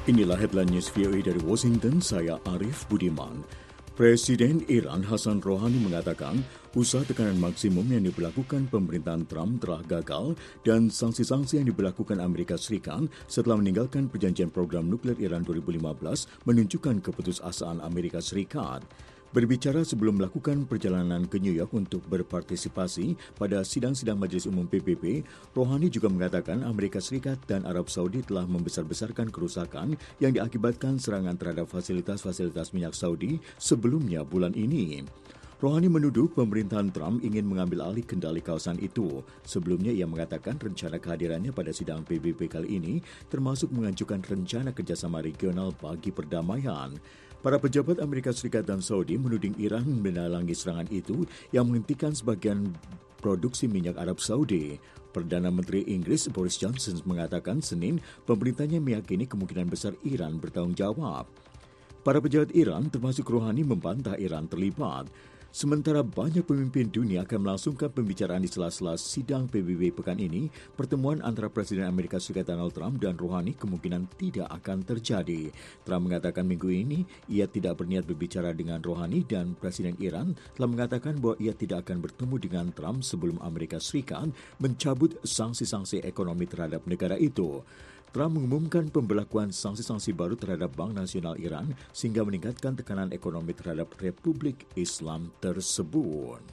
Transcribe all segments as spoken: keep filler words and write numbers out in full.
Inilah headline news V O A dari Washington, saya Arif Budiman. Presiden Iran Hassan Rouhani mengatakan usaha tekanan maksimum yang diberlakukan pemerintahan Trump telah gagal dan sanksi-sanksi yang diberlakukan Amerika Serikat setelah meninggalkan perjanjian program nuklir Iran dua ribu lima belas menunjukkan keputusasaan Amerika Serikat. Berbicara sebelum melakukan perjalanan ke New York untuk berpartisipasi pada sidang-sidang Majelis Umum P B B, Rouhani juga mengatakan Amerika Serikat dan Arab Saudi telah membesar-besarkan kerusakan yang diakibatkan serangan terhadap fasilitas-fasilitas minyak Saudi sebelumnya bulan ini. Rouhani menuduh pemerintahan Trump ingin mengambil alih kendali kawasan itu. Sebelumnya ia mengatakan rencana kehadirannya pada sidang P B B kali ini termasuk mengajukan rencana kerjasama regional bagi perdamaian. Para pejabat Amerika Serikat dan Saudi menuding Iran menalangi serangan itu yang menghentikan sebagian produksi minyak Arab Saudi. Perdana Menteri Inggris Boris Johnson mengatakan Senin pemerintahnya meyakini kemungkinan besar Iran bertanggung jawab. Para pejabat Iran termasuk Rouhani membantah Iran terlibat. Sementara banyak pemimpin dunia akan melangsungkan pembicaraan di sela-sela sidang P B B pekan ini, pertemuan antara Presiden Amerika Serikat Donald Trump dan Rouhani kemungkinan tidak akan terjadi. Trump mengatakan minggu ini ia tidak berniat berbicara dengan Rouhani dan Presiden Iran telah mengatakan bahwa ia tidak akan bertemu dengan Trump sebelum Amerika Serikat mencabut sanksi-sanksi ekonomi terhadap negara itu. Trump mengumumkan pemberlakuan sanksi-sanksi baru terhadap Bank Nasional Iran sehingga meningkatkan tekanan ekonomi terhadap Republik Islam tersebut.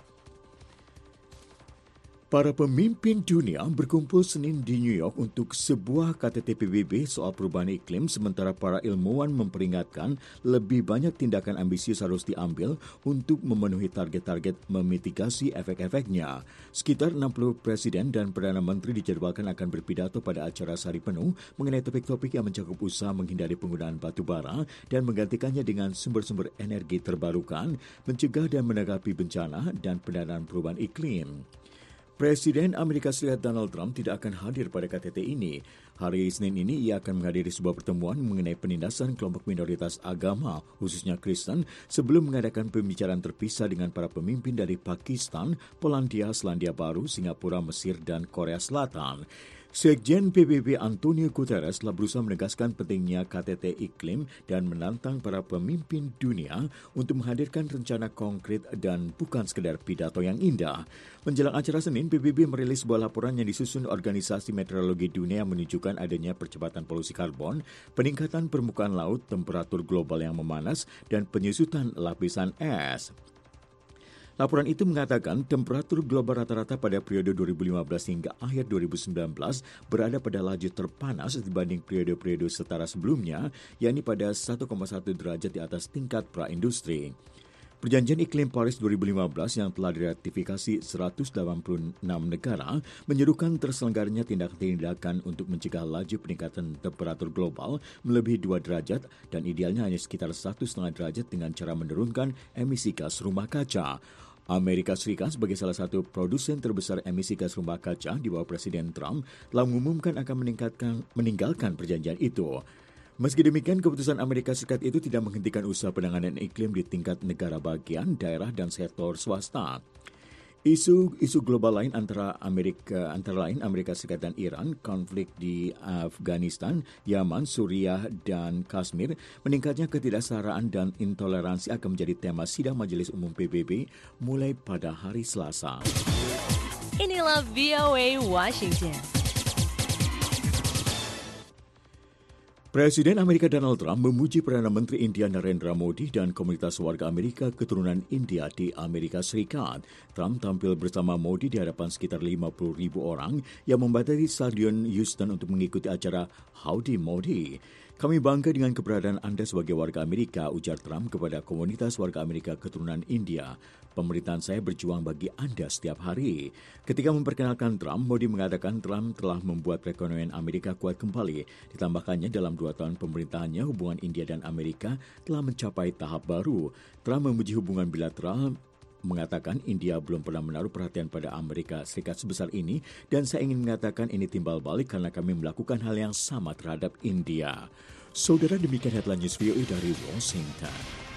Para pemimpin dunia berkumpul Senin di New York untuk sebuah K T T P B B soal perubahan iklim sementara para ilmuwan memperingatkan lebih banyak tindakan ambisius harus diambil untuk memenuhi target-target memitigasi efek-efeknya. Sekitar enam puluh presiden dan Perdana Menteri dijadwalkan akan berpidato pada acara sehari penuh mengenai topik-topik yang mencakup usaha menghindari penggunaan batu bara dan menggantikannya dengan sumber-sumber energi terbarukan, mencegah dan menanggapi bencana dan pendanaan perubahan iklim. Presiden Amerika Serikat Donald Trump tidak akan hadir pada K T T ini. Hari Senin ini ia akan menghadiri sebuah pertemuan mengenai penindasan kelompok minoritas agama, khususnya Kristen, sebelum mengadakan pembicaraan terpisah dengan para pemimpin dari Pakistan, Polandia, Selandia Baru, Singapura, Mesir, dan Korea Selatan. Sekjen P B B Antonio Guterres telah berusaha menegaskan pentingnya K T T iklim dan menantang para pemimpin dunia untuk menghadirkan rencana konkret dan bukan sekedar pidato yang indah. Menjelang acara Senin, P B B merilis sebuah laporan yang disusun Organisasi Meteorologi Dunia yang menunjukkan adanya percepatan polusi karbon, peningkatan permukaan laut, temperatur global yang memanas, dan penyusutan lapisan es. Laporan itu mengatakan temperatur global rata-rata pada periode dua ribu lima belas hingga akhir dua ribu sembilan belas berada pada laju terpanas dibanding periode-periode setara sebelumnya, yakni pada satu koma satu derajat di atas tingkat praindustri. Perjanjian Iklim Paris dua ribu lima belas yang telah diratifikasi seratus delapan puluh enam negara menyerukan terselenggaranya tindakan-tindakan untuk mencegah laju peningkatan temperatur global melebihi dua derajat dan idealnya hanya sekitar satu koma lima derajat dengan cara menurunkan emisi gas rumah kaca. Amerika Serikat sebagai salah satu produsen terbesar emisi gas rumah kaca di bawah Presiden Trump telah mengumumkan akan meningkatkan, meninggalkan perjanjian itu. Meski demikian, keputusan Amerika Serikat itu tidak menghentikan usaha penanganan iklim di tingkat negara bagian, daerah, dan sektor swasta. Isu-isu global lain antara Amerika antara lain Amerika Serikat dan Iran, konflik di Afghanistan, Yaman, Suriah, dan Kashmir, meningkatnya ketidaksetaraan dan intoleransi akan menjadi tema sidang Majelis Umum P B B mulai pada hari Selasa. Inilah V O A Washington. Presiden Amerika Donald Trump memuji Perdana Menteri India Narendra Modi dan komunitas warga Amerika keturunan India di Amerika Serikat. Trump tampil bersama Modi di hadapan sekitar lima puluh ribu orang yang membatasi Stadion Houston untuk mengikuti acara Howdy Modi. Kami bangga dengan keberadaan Anda sebagai warga Amerika, ujar Trump kepada komunitas warga Amerika keturunan India. Pemerintahan saya berjuang bagi Anda setiap hari. Ketika memperkenalkan Trump, Modi mengatakan Trump telah membuat perekonomian Amerika kuat kembali. Ditambahkannya dalam dua tahun pemerintahannya, hubungan India dan Amerika telah mencapai tahap baru. Trump memuji hubungan bilateral, mengatakan India belum pernah menaruh perhatian pada Amerika Serikat sebesar ini dan saya ingin mengatakan ini timbal balik karena kami melakukan hal yang sama terhadap India. Saudara, demikian headline news V O A dari Washington.